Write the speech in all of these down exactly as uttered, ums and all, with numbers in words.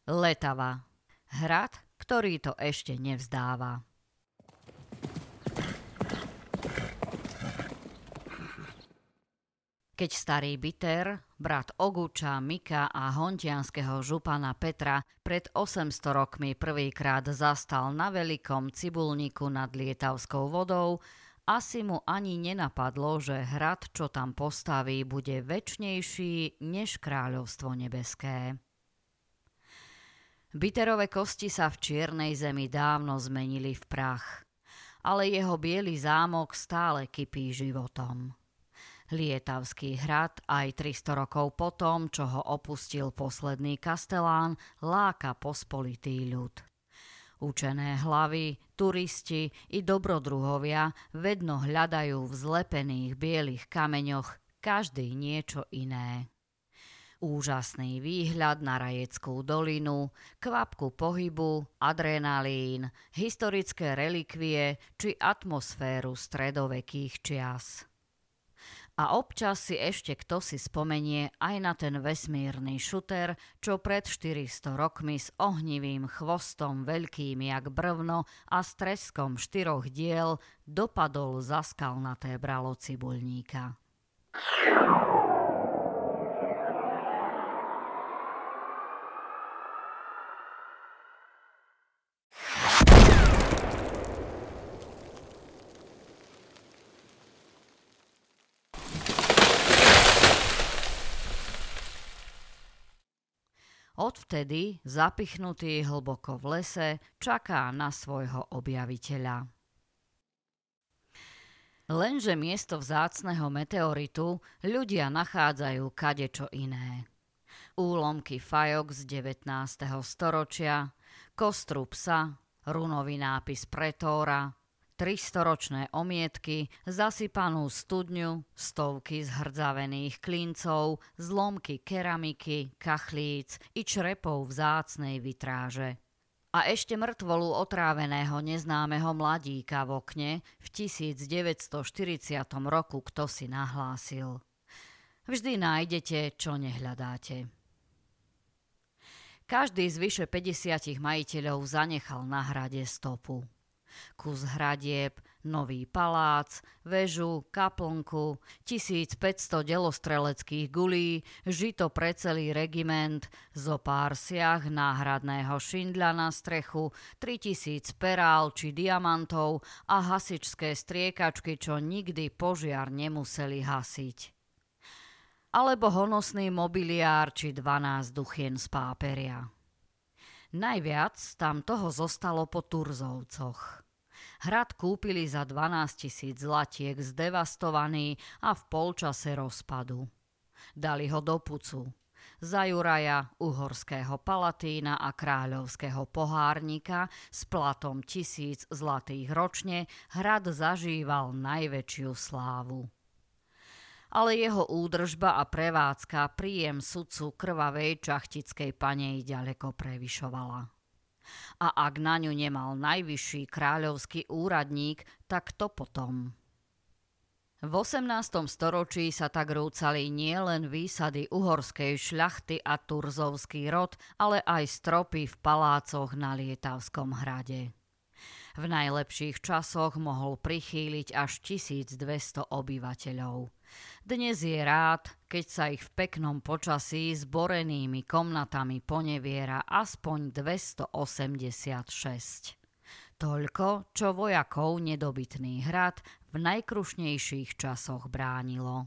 Letava. Hrad, ktorý to ešte nevzdáva. Keď starý Biter, brat Oguča, Mika a hontianskeho župana Petra pred osemsto rokmi prvýkrát zastal na veľkom Cibulníku nad Lietavskou vodou, asi mu ani nenapadlo, že hrad, čo tam postaví, bude večnejší než kráľovstvo nebeské. Biterove kosti sa v čiernej zemi dávno zmenili v prach, ale jeho biely zámok stále kypí životom. Lietavský hrad aj tristo rokov potom, čo ho opustil posledný kastelán, láka pospolitý ľud. Učené hlavy, turisti i dobrodruhovia vedno hľadajú v zlepených bielých kameňoch každý niečo iné. Úžasný výhľad na Rajeckú dolinu, kvapku pohybu, adrenalín, historické relikvie či atmosféru stredovekých čias. A občas si ešte kto si spomenie aj na ten vesmírny šuter, čo pred štyristo rokmi s ohnivým chvostom veľkým jak brvno a s treskom štyroch diel dopadol za skalnaté bralo Cibulníka. Odvtedy, zapichnutý hlboko v lese, čaká na svojho objaviteľa. Lenže miesto vzácneho meteoritu ľudia nachádzajú kadečo iné. Úlomky fajok z devätnásteho storočia, kostru psa, runový nápis pretóra, tristoročné omietky, zasypanú studňu, stovky zhrdzavených klincov, zlomky keramiky, kachlíc i črepov vzácnej vitráže. A ešte mŕtvolu otráveného neznámeho mladíka v okne v tisícdeväťstoštyridsiatom roku kto si nahlásil. Vždy nájdete, čo nehľadáte. Každý z vyše päťdesiatich majiteľov zanechal na hrade stopu. Kus hradieb, nový palác, väžu, kaplnku, tisícpäťsto delostreleckých gulí, žito pre celý regiment, zo pár siah náhradného šindľa na strechu, tritisíc perál či diamantov a hasičské striekačky, čo nikdy požiar nemuseli hasiť. Alebo honosný mobiliár či dvanásť duchien z páperia. Najviac tam toho zostalo po Turzovcoch. Hrad kúpili za dvanásť tisíc zlatiek zdevastovaný a v polčase rozpadu. Dali ho do pucu. Za Juraja, uhorského palatína a kráľovského pohárnika s platom tisíc zlatých ročne hrad zažíval najväčšiu slávu. Ale jeho údržba a prevádzka príjem sudcu krvavej čachtickej panej ďaleko prevyšovala. A ak na ňu nemal najvyšší kráľovský úradník, tak to potom. V osemnástom storočí sa tak rúcali nielen výsady uhorskej šľachty a turzovský rod, ale aj stropy v palácoch na Lietavskom hrade. V najlepších časoch mohol prichýliť až tisícdvesto obyvateľov. Dnes je rád, keď sa ich v peknom počasí s borenými komnatami poneviera aspoň dvestoosemdesiatšesť. Toľko, čo vojakov nedobytný hrad v najkrušnejších časoch bránilo.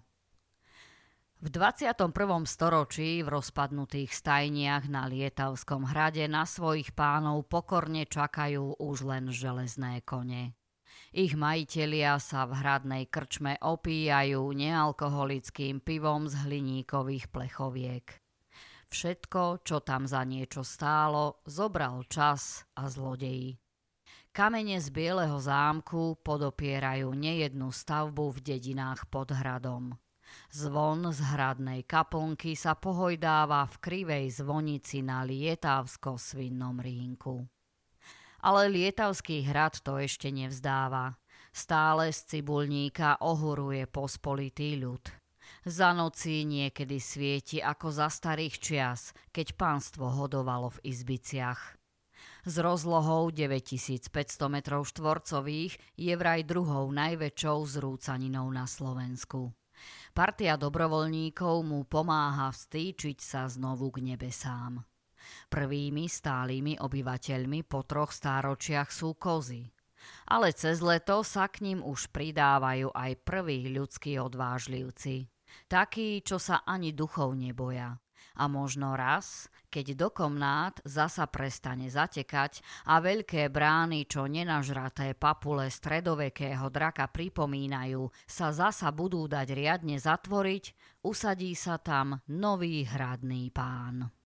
V dvadsiatom prvom storočí v rozpadnutých stajniach na Lietavskom hrade na svojich pánov pokorne čakajú už len železné kone. Ich majitelia sa v hradnej krčme opíjajú nealkoholickým pivom z hliníkových plechoviek. Všetko, čo tam za niečo stálo, zobral čas a zlodeji. Kamene z Bieleho zámku podopierajú nejednú stavbu v dedinách pod hradom. Zvon z hradnej kaplnky sa pohojdáva v krivej zvonici na Lietavsko-svinnom rínku. Ale Lietavský hrad to ešte nevzdáva. Stále z Cibulníka ohuruje pospolitý ľud. Za noci niekedy svieti ako za starých čias, keď pánstvo hodovalo v izbiciach. S rozlohou deväťtisícpäťsto metrov štvorcových je vraj druhou najväčšou zrúcaninou na Slovensku. Partia dobrovoľníkov mu pomáha vstýčiť sa znovu k nebesám. Prvými stálými obyvateľmi po troch stáročiach sú kozy. Ale cez leto sa k ním už pridávajú aj prví ľudskí odvážlivci. Takí, čo sa ani duchov neboja. A možno raz, keď do komnát zasa prestane zatekať a veľké brány, čo nenažraté papule stredovekého draka pripomínajú, sa zasa budú dať riadne zatvoriť, usadí sa tam nový hradný pán.